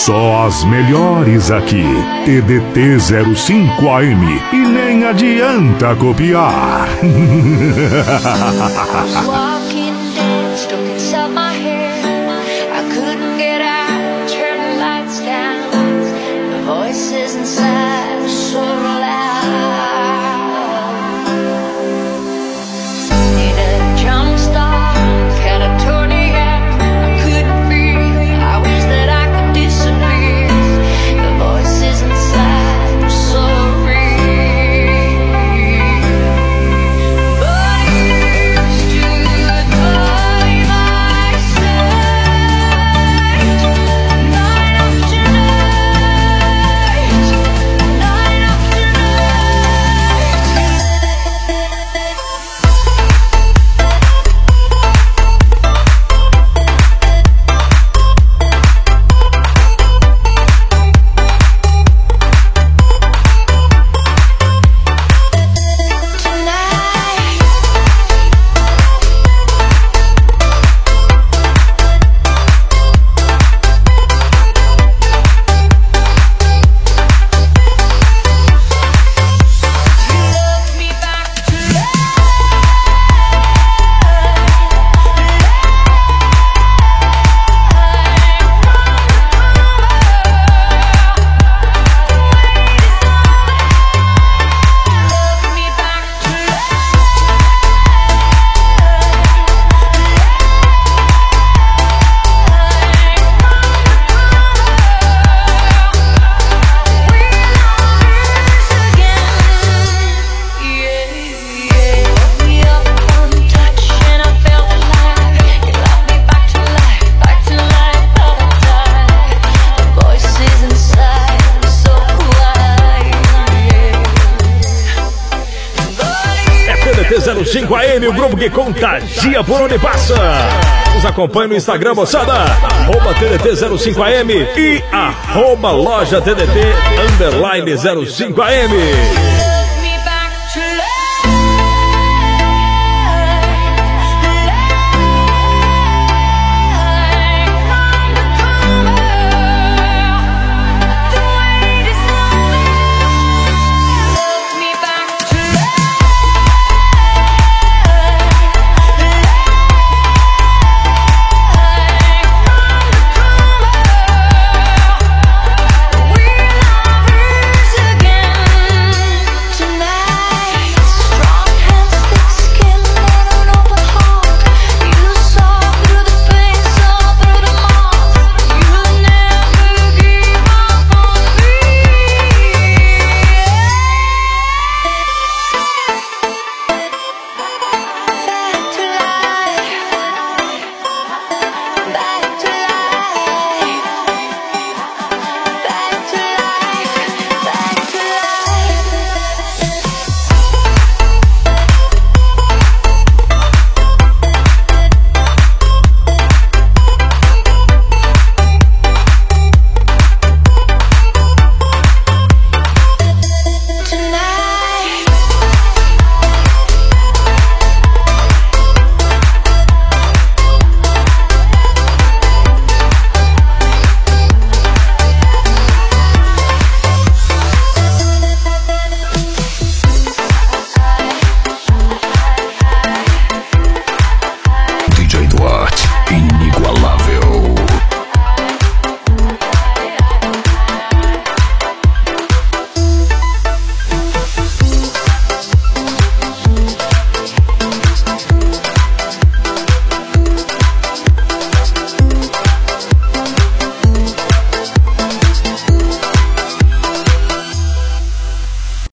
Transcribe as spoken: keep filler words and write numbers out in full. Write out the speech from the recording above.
Só as melhores aqui. T D T zero cinco A M. E nem adianta copiar. zero cinco A M, o grupo que contagia por onde passa. Nos acompanhe no Instagram, moçada, arroba T D T zero cinco A M e arroba loja T D T underline zero cinco A M.